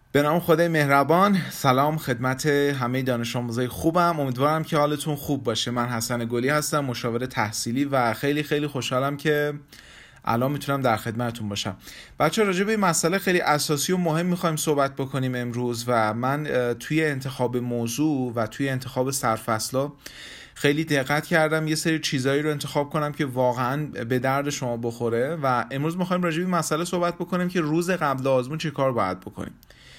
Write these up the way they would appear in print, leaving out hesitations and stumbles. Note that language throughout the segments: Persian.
به نام خدای مهربان. سلام خدمت همه دانش آموزای خوبم. امیدوارم که حالتون خوب باشه. من حسن گلی هستم، مشاور تحصیلی و خیلی خیلی خوشحالم که الان میتونم در خدمتتون باشم. بچه راجع به این مسئله خیلی اساسی و مهم میخوایم صحبت بکنیم امروز و من توی انتخاب موضوع و توی انتخاب سرفصلا خیلی دقت کردم یه سری چیزایی رو انتخاب کنم که واقعا به درد شما بخوره و امروز میخوایم راجع به این مسئله صحبت بکنیم که روز قبل آزمون چه کار باید بکنیم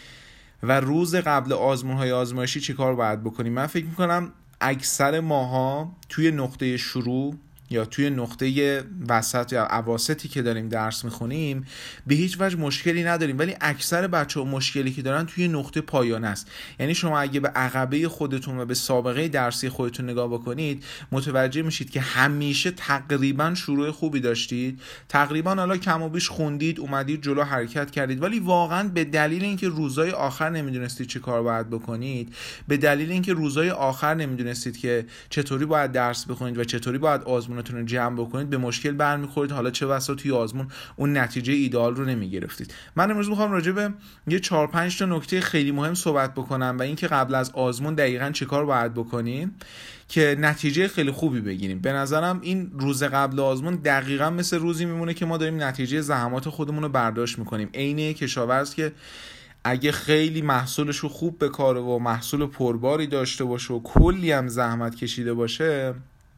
و روز قبل آزمون‌های آزمایشی چی کار باید بکنیم. من فکر میکنم اکثر ماها توی نقطه شروع یا توی نقطه وسط یا اواسطی که داریم درس میخونیم به هیچ وجه مشکلی نداریم، ولی اکثر بچه‌ها مشکلی که دارن توی نقطه پایان است. یعنی شما اگه به عقبه خودتون و به سابقه درسی خودتون نگاه بکنید متوجه میشید که همیشه تقریبا شروع خوبی داشتید، تقریبا حالا کم و بیش خوندید، اومدید جلو حرکت کردید، ولی واقعا به دلیل اینکه روزهای آخر نمیدونستید چه کار باید بکنید، به دلیل اینکه روزهای آخر نمیدونستید که چطوری باید درس بخونید و چطوری باید آزمون رو جمع بکنید، به مشکل برمیخورید. حالا چه بسا توی آزمون اون نتیجه ایدئال رو نمیگرفتید. من امروز میخوام راجع به یه 4-5 تا نکته خیلی مهم صحبت بکنم و اینکه قبل از آزمون دقیقاً چه کار باید بکنیم که نتیجه خیلی خوبی بگیریم. به نظرم این روز قبل آزمون دقیقاً مثل روزی میمونه که ما داریم نتیجه زحمات خودمون رو برداشت میکنیم. عین کشاورز که اگه خیلی محصولش رو خوب بکاره و محصول پرباری داشته باشه و کلی هم زحمت کشیده باشه،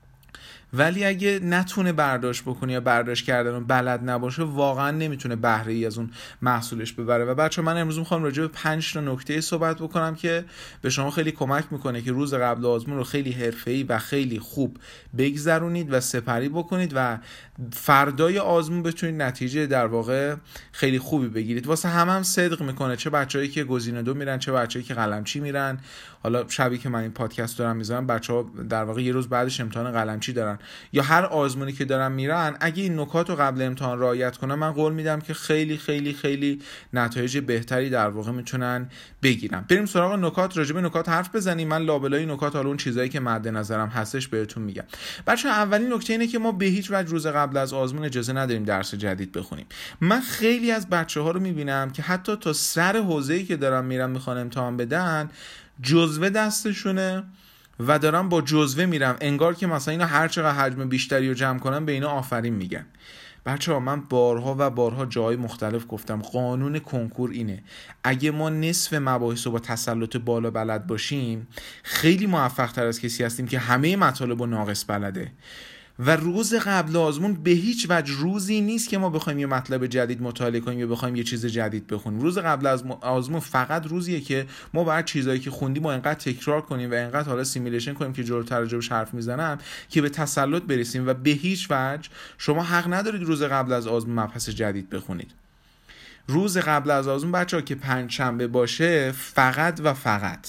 ولی اگه نتونه برداشت بکنه یا برداشت کردن رو بلد نباشه، واقعا نمیتونه بهره ای از اون محصولش ببره. و بچه من امروز میخوام راجع به 5 تا نکته صحبت بکنم که به شما خیلی کمک میکنه که روز قبل آزمون رو خیلی حرفه‌ای و خیلی خوب بگذرونید و سپری بکنید و فردای آزمون بتونید نتیجه در واقع خیلی خوبی بگیرید. واسه هم صدق میکنه، چه بچه‌ای که گزینه 2 میرن، چه بچه‌ای که قلمچی میرن. حالا شبی که من این پادکست دارم میذارم بچه‌ها در واقع یه روز بعدش امتحان قلمچی دارن یا هر آزمونی که دارن میرن، اگه این نکات رو قبل امتحان رعایت کنن من قول میدم که خیلی خیلی خیلی نتایج بهتری در واقع میتونن بگیرن. بریم سراغ نکات، راجع به نکات حرف بزنیم. من لابلای نکات حالا اون چیزایی که مد نظرم هستش بهتون میگم. بچه‌ها اولین نکته اینه که ما به هیچ وجه روز قبل از آزمون اجازه نداریم درس جدید بخونیم. من خیلی از بچه‌ها رو میبینم که حتی تا سر حوزه‌ای که دارن میرن میخوان امتحان بدن جزوه دستشونه و دارن با جزوه میرم، انگار که مثلا اینا هر چقدر حجم بیشتری رو جمع کنن به اینا آفرین میگن. بچه‌ها من بارها و بارها جای مختلف گفتم قانون کنکور اینه، اگه ما نصف مباحث رو با تسلط بالا بلد باشیم خیلی موفق تر از کسی هستیم که همه مطالب رو ناقص بلده. و روز قبل آزمون به هیچ وجه روزی نیست که ما بخوایم یه مطلب جدید مطالعه کنیم یا بخوایم یه چیز جدید بخونیم. روز قبل از آزمون فقط روزیه که ما باید چیزایی که خوندیم رو انقدر تکرار کنیم و انقدر حالا سیمیلیشن کنیم که جلوتر راجعش حرف میزنم که به تسلط برسیم. و به هیچ وجه شما حق ندارید روز قبل از آزمون مبحث جدید بخونید. روز قبل از آزمون بچه‌ها که پنجشنبه باشه فقط و فقط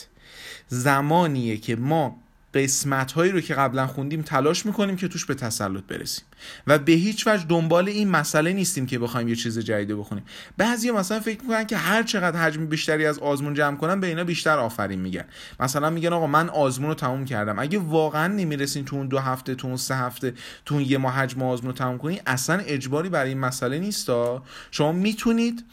زمانیه که ما قسمت‌هایی رو که قبلا خوندیم تلاش می‌کنیم که توش به تسلط برسیم و به هیچ وجه دنبال این مسئله نیستیم که بخوایم یه چیز جدید بخونیم. بعضیا مثلا فکر می‌کنن که هر چقدر حجم بیشتری از آزمون جمع کنن به اینا بیشتر آفرین میگن. مثلا میگن آقا من آزمون رو تموم کردم. اگه واقعا نمیرسین تو اون 2 هفته، تو اون 3 هفته، تو اون 1 ماه حجم آزمون رو تموم کنین، اصلا اجباری برای این مسئله نیستا. شما میتونید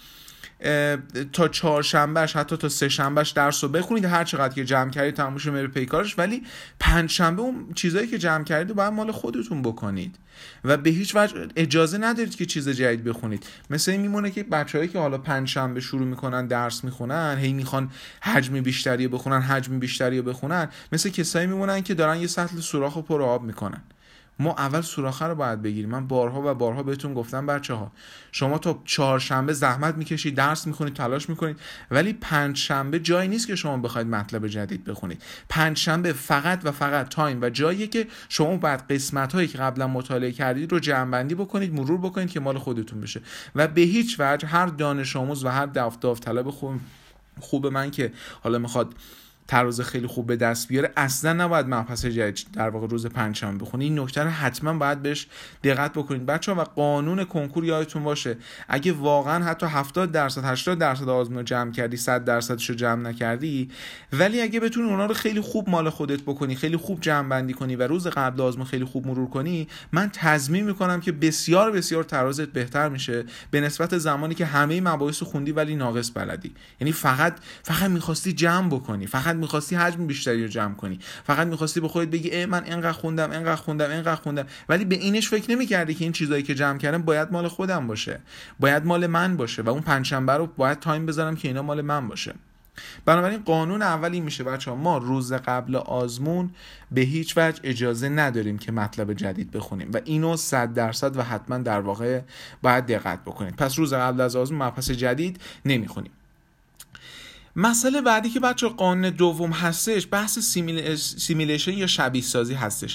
تا 4شنبهش حتی تا 3شنبهش درس رو بخونید، هر چقدر که جمع کردید تمومش میره پیکارش، ولی 5شنبه اون چیزایی که جمع کردید باید مال خودتون بکنید و به هیچ وجه اجازه ندارید که چیز جدید بخونید. مثل این میمونه که بچه‌هایی که حالا 5شنبه شروع میکنن درس میخونن، هی میخوان حجم بیشتری بخونن، مثل کسایی میمونن که دارن یه سطل سوراخ رو پر آب میکنن. ما اول سوراخه رو باید بگیریم. من بارها و بارها بهتون گفتم بچه‌ها شما تا 4شنبه زحمت میکشید، درس میخونید، تلاش میکنید، ولی 5شنبه جایی نیست که شما بخواید مطلب جدید بخونید. 5شنبه فقط و فقط تایم و جاییه که شما بعد قسمت‌هایی که قبلا مطالعه کردید رو جمع‌بندی بکنید، مرور بکنید که مال خودتون بشه. و به هیچ وجه هر دانش آموز و هر داوطلب خوب من که حالا میخواد تراز خیلی خوب به دست بیاره اصلا نباید مبحث جدید در واقع روز پنجشنبه بخونی. این نکته رو حتما باید بهش دقت بکنید بچه‌ها. و قانون کنکور یادتون باشه، اگه واقعا حتی 70% 80% آزمون رو جمع کردی 100%ش رو جمع نکردی، ولی اگه بتونی اونا رو خیلی خوب مال خودت بکنی، خیلی خوب جمع بندی کنی و روز قبل آزمون خیلی خوب مرور کنی، من تضمین میکنم که بسیار بسیار ترازت بهتر میشه به نسبت زمانی که همه مباحث رو خوندی ولی ناقص بلدی. یعنی فقط میخواستی جمع بکنی، فقط میخواستی حجم بیشتری رو جمع کنی، فقط میخواستی به خودت بگی من اینقدر خوندم، ولی به اینش فکر نمی‌کردی که این چیزایی که جمع کردم باید مال خودم باشه، باید مال من باشه و اون پنجشنبه رو باید تایم بذارم که اینا مال من باشه. بنابراین قانون اولی میشه بچه‌ها، ما روز قبل آزمون به هیچ وجه اجازه نداریم که مطلب جدید بخونیم و اینو 100% و حتما در واقع باید دقت بکنید. پس روز قبل از آزمون مبحث جدید نمیخونیم. مسئله بعدی که بچه‌ها قانون دوم هستش بحث سیمیلیشن یا شبیه سازی هستش.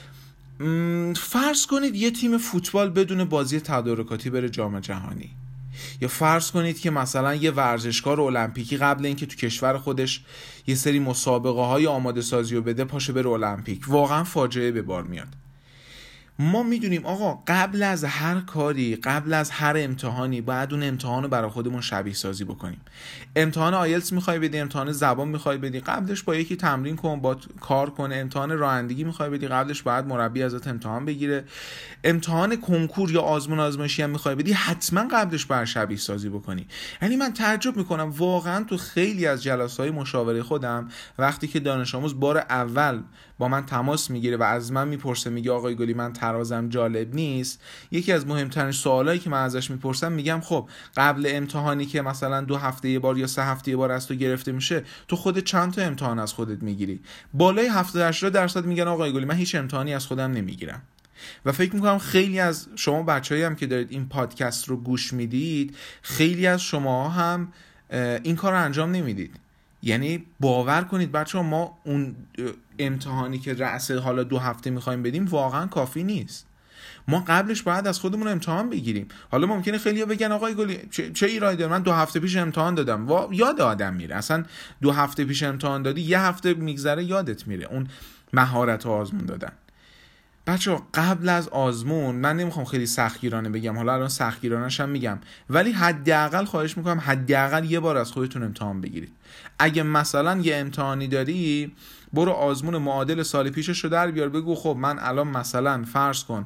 فرض کنید یه تیم فوتبال بدون بازی تدارکاتی بره جام جهانی، یا فرض کنید که مثلا یه ورزشکار المپیکی قبل اینکه تو کشور خودش یه سری مسابقه های آماده سازی رو بده پاشه بره المپیک. واقعا فاجعه به بار میاد. ما میدونیم آقا قبل از هر کاری، قبل از هر امتحانی باید اون امتحان رو برای خودمون شبیه سازی بکنیم. امتحان آیلتس میخوای بدی، امتحان زبان میخوای بدی، قبلش با یکی تمرین کن، با کار کنه. امتحان رانندگی میخوای بدی، قبلش باید مربی ازت امتحان بگیره. امتحان کنکور یا آزمایشی هم میخوای بدی، حتما قبلش باید شبیه سازی بکنی. یعنی من تعجب میکنم واقعا تو خیلی از جلسه‌های مشاوره خودم وقتی که دانش آموز بار اول با من تماس میگیره و از من میپرسه، میگه آقای گلی من ترازم جالب نیست، یکی از مهمترین سوالایی که من ازش میپرسم میگم خب قبل امتحانی که مثلا 2 هفته یه بار یا 3 هفته یه بار از تو گرفته میشه، تو خودت چند تا امتحان از خودت میگیری؟ بالای 70-80% میگن آقای گلی من هیچ امتحانی از خودم نمیگیرم. و فکر میکنم خیلی از شما بچه‌ای هم که دارید این پادکست رو گوش میدید، خیلی از شما هم این کار رو انجام نمیدید. یعنی باور کنید بچه‌ها، ما اون امتحانی که رأس حالا 2 هفته میخوایم بدیم واقعا کافی نیست. ما قبلش باید از خودمون امتحان بگیریم. حالا ممکنه خیلی‌ها بگن آقای گلی چه ایرادی داره، من 2 هفته پیش امتحان دادم. یاد آدم میره. اصلا 2 هفته پیش امتحان دادی، 1 هفته میگذره یادت میره اون مهارت آزمون دادن. بچه‌ها قبل از آزمون، من نمیخوام خیلی سختگیرانه بگم، حالا الان سختگیرانه‌ش هم میگم، ولی حداقل خواهش میکنم حداقل یه بار از خودتون امتحان بگیرید. اگه مثلا یه امتحانی داری، برو آزمون معادل سال پیشش رو در بیار، بگو خب من الان مثلا فرض کن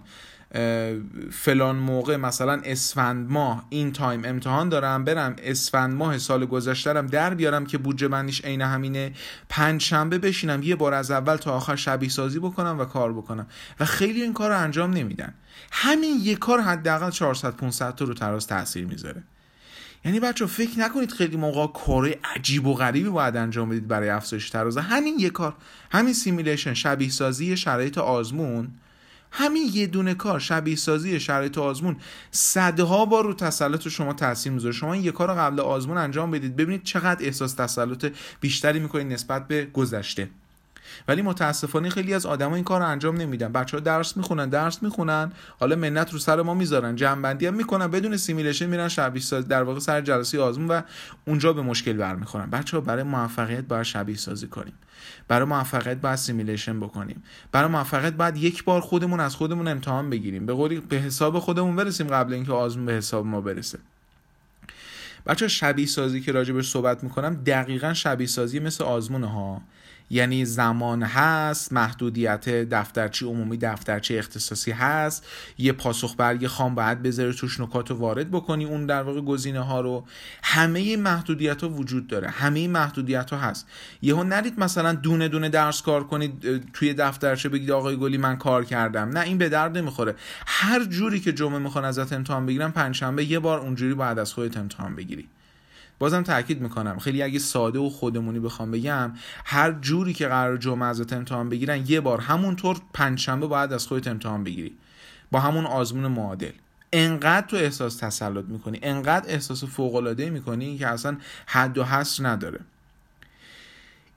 فلان موقع مثلا اسفند ماه این تایم امتحان دارم، برم اسفند ماه سال گذشته‌ام در بیارم که بودجه بندیش عین همینه، پنجشنبه بشینم یه بار از اول تا آخر شبیه سازی بکنم و کار بکنم. و خیلی این کار رو انجام نمیدن. همین یه کار حداقل 400-500 تا رو تراز تاثیر میذاره. یعنی بچه‌ها فکر نکنید خیلی موقع کار عجیب و غریبی باید انجام بدید برای افزایش تراز. همین یه کار، همین سیمیلیشن، شبیه سازی شرایط آزمون، همین یه دونه کار، شبیه سازی شرایط آزمون، صدها بار رو تسلط شما تاثیر میذاره. شما این یه کار رو قبل آزمون انجام بدید، ببینید چقدر احساس تسلط بیشتری میکنید نسبت به گذشته. ولی متاسفانه خیلی از آدما این کار رو انجام نمیدن. بچه‌ها درس میخونن، حالا منت رو سر ما میذارن، جمع‌بندی هم میکنن، بدون سیمیلیشن میرن شبیه سازی در واقع سر جلسه آزمون و اونجا به مشکل برمیخورن. بچه‌ها برای موفقیت باید شبیه سازی کنیم. برای موفقیت باید سیمیلیشن بکنیم. برای موفقیت باید یک بار خودمون از خودمون امتحان بگیریم. به قولی به حساب خودمون برسیم قبل اینکه آزمون به حساب ما برسه. بچه‌ها شبیه سازی که راجبش صحبت میکنم دقیقاً شبیه سازی مثل آزمونه ها. یعنی زمان هست، محدودیت دفترچه عمومی دفترچه اختصاصی هست، یه پاسخ برگ خام باید بذاری توش نکات رو وارد بکنی، اون در واقع گزینه ها رو. همه محدودیت ها وجود داره، همه محدودیت ها هست. یهو نرید مثلا دونه دونه درس کار کنید توی دفترچه بگید آقای گلی من کار کردم. نه، این به درد نمیخوره. هر جوری که جمعه میخوان ازت امتحان بگیرن، پنجشنبه یه بار اونجوری باید از خودت امتحان بگیری. بازم تاکید میکنم، خیلی اگه ساده و خودمونی بخوام بگم، هر جوری که قرار جمعه ازت امتحان بگیرن، یه بار همونطور پنجشنبه باید از خودت امتحان بگیری با همون آزمون معادل. انقدر تو احساس تسلط میکنی، انقدر احساس فوق‌العاده میکنی که اصلا حد و حصر نداره.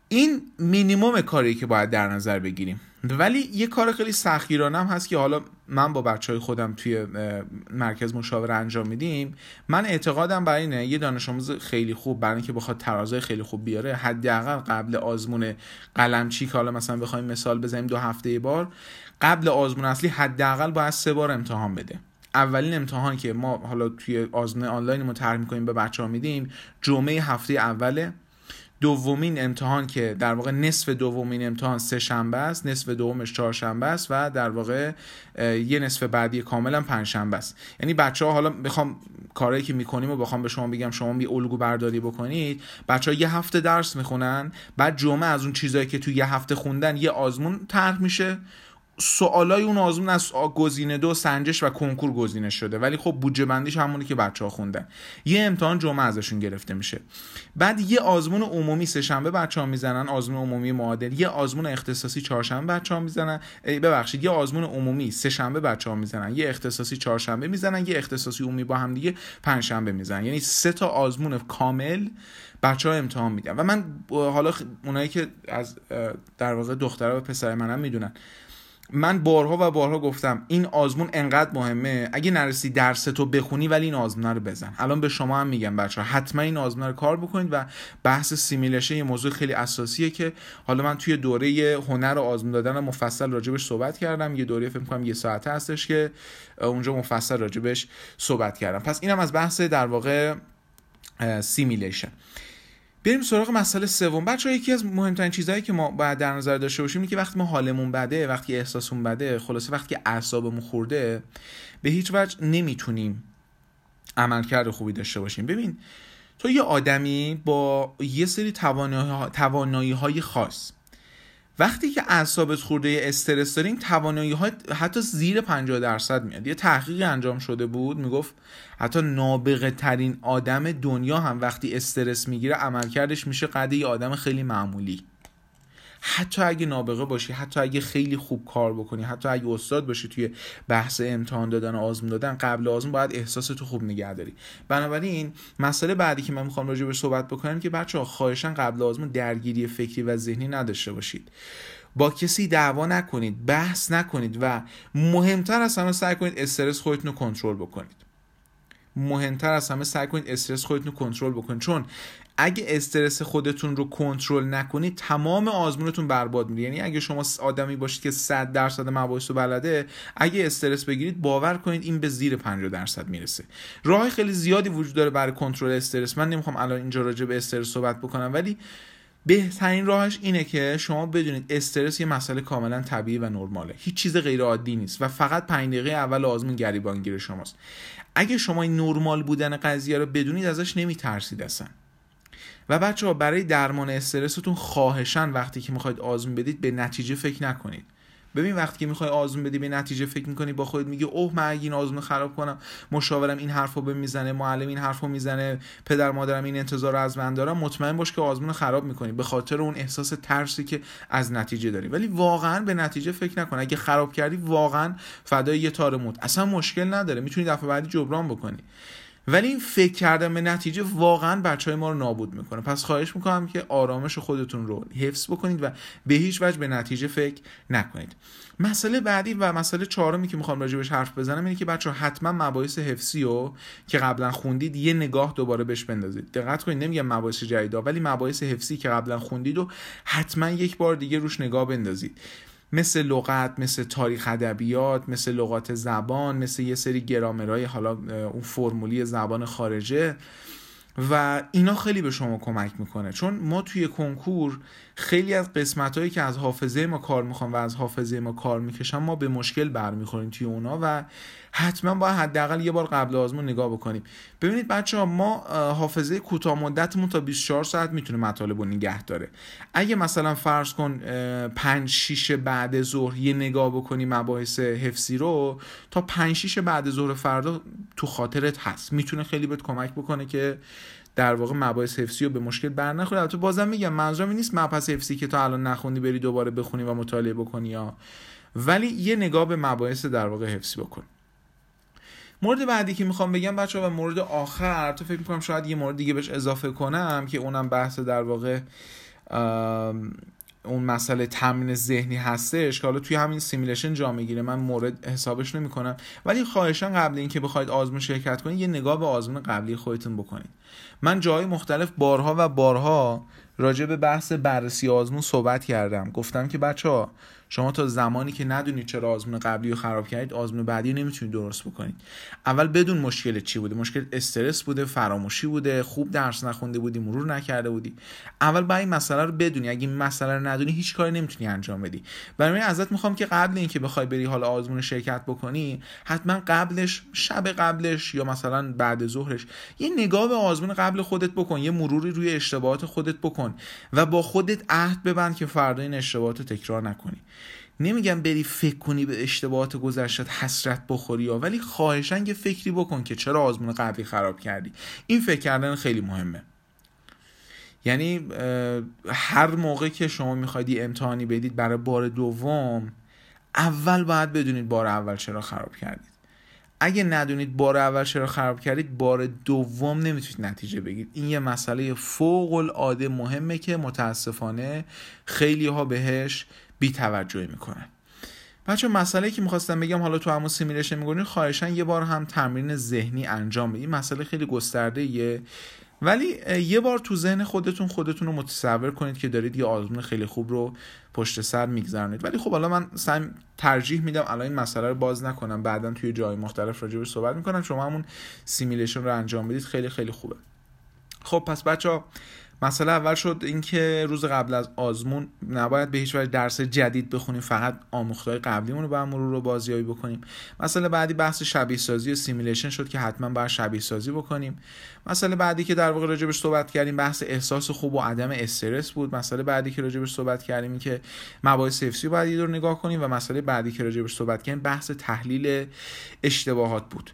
این مینیمم کاری که باید در نظر بگیریم. ولی یه کار خیلی سختگیرانه هم هست که حالا من با بچهای خودم توی مرکز مشاوره انجام میدیم. من اعتقادم بر اینه یه دانش آموز خیلی خوب برای اینکه بخواد ترازای خیلی خوب بیاره، حداقل قبل آزمون قلمچی که حالا مثلا بخوایم مثال بزنیم 2 هفته بار، قبل آزمون اصلی حداقل باید 3 بار امتحان بده. اولین امتحان که ما حالا توی آزمون آنلاین ما طرح می‌کنیم به بچه‌ها میدیم جمعه هفته اوله. دومین امتحان که در واقع نصف دومین امتحان 3 شنبه است، نصف دومش 4 شنبه است و در واقع یه نصف بعدی کاملا 5 شنبه است. یعنی بچه‌ها حالا بخوام کارهایی که می‌کنیم و بخوام به شما بگم شما یه الگو برداری بکنید، بچه‌ها یه هفته درس می‌خونن، بعد جمعه از اون چیزایی که تو یه هفته خوندن یه آزمون طرح میشه. سوالای اون آزمون از گزینه 2 سنجش و کنکور گزینه شده، ولی خب بودجه بندیش همونی که بچه‌ها خوندن. یه امتحان جمعه ازشون گرفته میشه. بعد یه آزمون عمومی 3 شنبه بچه‌ها میزنن، آزمون عمومی معادل. یه آزمون اختصاصی 4 شنبه بچه‌ها میزنن. یه آزمون عمومی 3 شنبه بچه‌ها میزنن، یه اختصاصی 4 شنبه میزنن، یه اختصاصی عمومی با هم دیگه 5 شنبه میزنن. یعنی 3 تا آزمون کامل بچه‌ها امتحان میدن. و من حالا اونایی که از در واقع دخترها و پسرای منم میدونن، من بارها و بارها گفتم این آزمون انقدر مهمه، اگه نرسی درس تو بخونی ولی این آزمون رو بزن. الان به شما هم میگم بچه‌ها حتما این آزمون رو کار بکنید. و بحث سیمیلیشن یه موضوع خیلی اساسیه که حالا من توی دوره هنر آزمون دادن مفصل راجبش صحبت کردم. یه دوره فکر کنم 1 ساعته هستش که اونجا مفصل راجبش صحبت کردم. پس اینم از بحث در واقع سیمیلیشن. بریم سراغ مسئله سوم. بچه‌ها یکی از مهمترین چیزهایی که ما باید در نظر داشته باشیم اینه که وقتی ما حالمون بده، وقتی احساسمون بده، خلاصه وقتی اعصابمون خورده، به هیچ وجه نمیتونیم عملکرد خوبی داشته باشیم. ببین تو یه آدمی با یه سری توانایی‌های خاص، وقتی که اعصابت خورده استرس داریم، توانایی‌ها حتی زیر 50% میاد. یه تحقیقی انجام شده بود میگفت حتی نابغه ترین آدم دنیا هم وقتی استرس میگیره عملکردش میشه قد یه آدم خیلی معمولی. حتی اگه نابغه باشی، حتی اگه خیلی خوب کار بکنی، حتی اگه استاد باشی توی بحث امتحان دادن و آزمون دادن، قبل آزمون باید احساستو خوب نگه داری. بنابراین مسئله بعدی که من میخوام راجع بهش صحبت بکنم که بچه‌ها خواهشاً قبل آزمون درگیری فکری و ذهنی نداشته باشید. با کسی دعوا نکنید، بحث نکنید و مهمتر از همه سعی کنید استرس خودتون رو کنترل بکنید. چون اگه استرس خودتون رو کنترل نکنید تمام آزمونتون برباد میره. یعنی اگه شما آدمی باشید که 100% مباحث رو بلده، اگه استرس بگیرید باور کنید این به زیر 50% میرسه. راه خیلی زیادی وجود داره برای کنترل استرس. من نمیخوام الان اینجا راجع به استرس صحبت بکنم، ولی بهترین راهش اینه که شما بدونید استرس یه مسئله کاملا طبیعی و نرماله، هیچ چیز غیر عادی نیست و فقط 5 دقیقه اول آزمون گریبانگیر شماست. اگه شما این نرمال بودن قضیه رو بدونید ازش نمیترسید اصلا. و بچه‌ها برای درمان استرستون خواهشاً وقتی که میخواید آزمون بدید به نتیجه فکر نکنید. ببین وقتی که میخوای آزمون بدی به نتیجه فکر میکنی، با خودت میگی اوه من اگه این آزمون خراب کنم مشاورم این حرفو بهم میزنه، معلم این حرفو میزنه، پدر مادرم این انتظار رو از من دارن، مطمئن باش که آزمون خراب میکنی به خاطر اون احساس ترسی که از نتیجه داری. ولی واقعا به نتیجه فکر نکن. اگه خراب کردی واقعا فدای یه تار موت، اصلا مشکل نداره، میتونی دفعه بعدی جبران بکنی. ولی این فکر کردن به نتیجه واقعا بچهای ما رو نابود میکنه. پس خواهش میکنم که آرامش خودتون رو حفظ بکنید و به هیچ وجه به نتیجه فکر نکنید. مسئله بعدی و مسئله چهارمی که میخوام راجع بهش حرف بزنم اینه که بچه‌ها حتما مباحث حفظی رو که قبلا خوندید یه نگاه دوباره بهش بندازید. دقت کنید، نمیگم مباحث جدیدا، ولی مباحث حفظی که قبلا خوندید و حتما یک بار دیگه روش نگاه بندازید. مثل لغت، مثل تاریخ ادبیات، مثل لغات زبان، مثل یه سری گرامرهای حالا اون فرمولی زبان خارجه و اینا خیلی به شما کمک میکنه. چون ما توی کنکور خیلی از قسمتایی که از حافظه ما کار میخوان و از حافظه ما کار میکشن ما به مشکل برمیخوریم توی اونا و حتما باید حداقل یه بار قبل آزمون نگاه بکنیم. ببینید بچه‌ها، ما حافظه کوتاه مدتمون تا 24 ساعت میتونه مطالب رو نگه داره. اگه مثلا فرض کن 5-6 بعد ظهر یه نگاه بکنی مباحث حفظی رو، تا 5-6 بعد ظهر فردا تو خاطرت هست، میتونه خیلی بهت کمک بکنه که در واقع مباحث حفظی رو به مشکل برنخوری. البته بازم میگم منظورم این نیست مبحث حفظی که تا الان نخوندی بری دوباره بخونی و مطالعه بکنی ولی یه نگاه به مباحث در واقع حفظی بکن. مورد بعدی که میخوام بگم بچه‌ها و مورد آخر، تو فکر میکنم شاید یه مورد دیگه بهش اضافه کنم که اونم بحث در واقع اون مسئله تمرین ذهنی هستش که حالا توی همین سیمیلیشن جا میگیره، من مورد حسابش نمی‌کنم، ولی خواهشاً قبل اینکه بخواید آزمون شرکت کنید یه نگاه به آزمون قبلی خودتون بکنید. من جای مختلف بارها و بارها راجع به بحث بررسی آزمون صحبت کردم، گفتم که بچه‌ها شما تا زمانی که ندونید چرا آزمون قبلی رو خراب کردید، آزمون بعدی نمیتونید درست بکنید. اول بدون مشکل چی بوده، مشکل استرس بوده، فراموشی بوده، خوب درس نخونده بودی، مرور نکرده بودی. اول باید این مسئله رو بدونی. اگه این مسئله رو ندونی هیچ کاری نمیتونی انجام بدی. برای من ازت میخوام که قبل اینکه بخوای بری حالا آزمون شرکت بکنی، حتما قبلش، شب قبلش یا مثلا بعد ظهرش یه نگاه به آزمون قبل خودت بکن، یه مروری روی اشتباهات خودت بکن و با خودت عهد ببند که فردا این اشتباهات رو تکرار نکنی. نمیگم بری فکر کنی به اشتباهات گذشتت حسرت بخوری ولی خواهشاً یه فکری بکن که چرا آزمون قبلی خراب کردی. این فکر کردن خیلی مهمه. یعنی هر موقع که شما میخواید امتحانی بدید برای بار دوم، اول باید بدونید بار اول چرا خراب کردید. اگه ندونید بار اول چرا خراب کردید، بار دوم نمیتونید نتیجه بگیرید. این یه مسئله فوق العاده مهمه که متاسفانه خیلی ها بهش بی توجهی میکنن. بچه مسئله که میخواستم بگم، حالا تو همون سیمیلیشن میگونید خواهشاً یه بار هم تمرین ذهنی انجام بدید. این مسئله خیلی گسترده یه، ولی یه بار تو ذهن خودتون رو متصور کنید که دارید یه آزمون خیلی خوب رو پشت سر میگذرونید. ولی خب حالا من ترجیح میدم الان این مسئله رو باز نکنم، بعداً توی جای مختلف راجع بهش صحبت میکنم. شما همون سیمیلیشن رو انجام بدید، خیلی خیلی خوبه. خب پس بچه‌ها، مسئله اول شد این که روز قبل از آزمون نباید به هیچ وجه درس جدید بخونیم، فقط آموخته‌های قبلیمون رو با هم مرور و بازیابی بکنیم. مسئله بعدی بحث شبیه سازی و سیمیلیشن شد که حتما باید شبیه سازی بکنیم. مسئله بعدی که در واقع راجعش صحبت کردیم بحث احساس خوب و عدم استرس بود. مسئله بعدی که راجعش صحبت کردیم این که مباحث حفظی باید یه دور نگاه کنیم و مسئله بعدی که راجعش صحبت کردیم بحث تحلیل اشتباهات بود.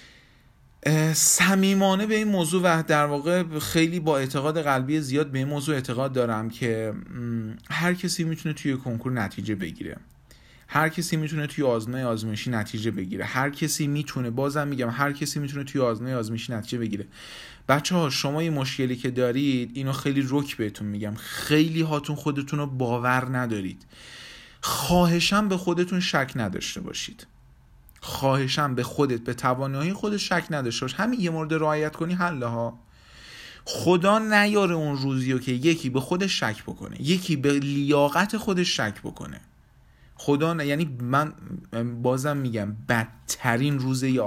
صمیمانه به این موضوع و در واقع خیلی با اعتقاد قلبی زیاد به این موضوع اعتقاد دارم که هر کسی میتونه توی کنکور نتیجه بگیره، هر کسی میتونه توی آزمایشی نتیجه بگیره، هر کسی میتونه، بازم میگم هر کسی میتونه توی آزمایشی نتیجه بگیره. بچه‌ها شما این مشکلی که دارید، اینو خیلی رک بهتون میگم، خیلی هاتون خودتون رو باور ندارید. خواهشاً به خودتون شک نداشته باشید. خواهشاً به خودت، به توانایی خودت شک نداشته باش. همین یه مورد رعایت کنی حله ها. خدا نیاره اون روزیو که یکی به خودش شک بکنه، یکی به لیاقت خودش شک بکنه. خدا یعنی من بازم میگم بدترین روز یه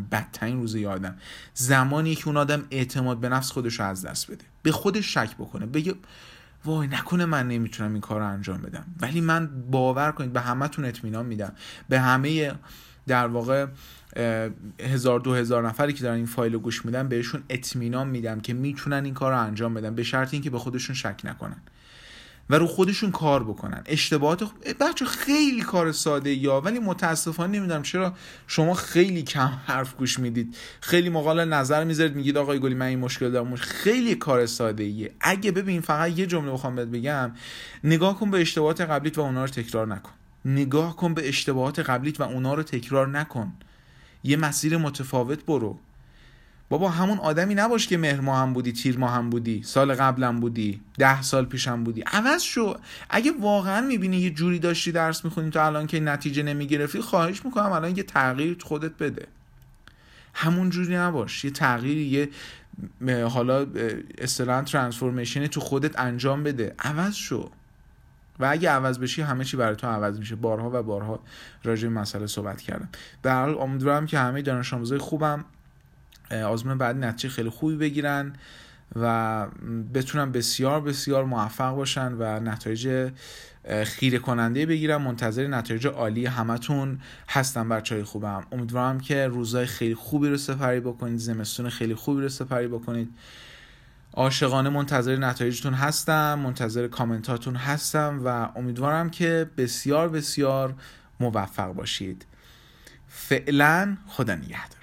آدم زمانی که اون آدم اعتماد به نفس خودش رو از دست بده، به خودش شک بکنه، بگه وای نکنه من نمیتونم این کار رو انجام بدم. ولی من باور کنید به همتون اطمینان میدم، به همه در واقع 1000-2000 نفری که دارن این فایل رو گوش میدن بهشون اطمینان میدم که میتونن این کار رو انجام بدن، به شرط اینکه به خودشون شک نکنن و رو خودشون کار بکنن. اشتباهات بچه خیلی کار ساده یا، ولی متاسفانه نمیدونم چرا شما خیلی کم حرف گوش میدید، خیلی مقاله نظر میذارید میگید آقای گلی من این مشکل دارم. خیلی کار ساده ایه. اگه ببین فقط یه جمله بخوام بهت بگم، نگاه کن به اشتباهات قبلیت و اونا رو تکرار نکن. نگاه کن به اشتباهات قبلیت و اونا رو تکرار نکن. یه مسیر متفاوت برو. بابا همون آدمی نباش که مهر ماه هم بودی، تیر ماه هم بودی، سال قبلم بودی، 10 سال پیشم بودی. عوض شو. اگه واقعا میبینی یه جوری داشتی درس میخونی تا الان که نتیجه نمیگرفتی، خواهش میکنم الان یه تغییر خودت بده. همون جوری نباش. یه تغییر، یه حالا اصطلاحاً ترانسفورمیشن تو خودت انجام بده. عوض شو. و اگه عوض بشی همه چی برای تو عوض میشه. بارها و بارها راجع به مسئله صحبت کردم. به هر حال امیدوارم که همه دانش آموزای خوبم آزمون بعد نتیجه خیلی خوبی بگیرن و بتونن بسیار بسیار موفق باشن و نتایج خیره کننده بگیرن. منتظر نتایج عالی همتون هستم بچهای خوبم. امیدوارم که روزای خیلی خوبی رو سپری بکنید، زمستون خیلی خوبی رو سپری بکنید. عاشقانه منتظر نتایجتون هستم، منتظر کامنتاتون هستم و امیدوارم که بسیار بسیار موفق باشید. فعلا خدا نگهدار.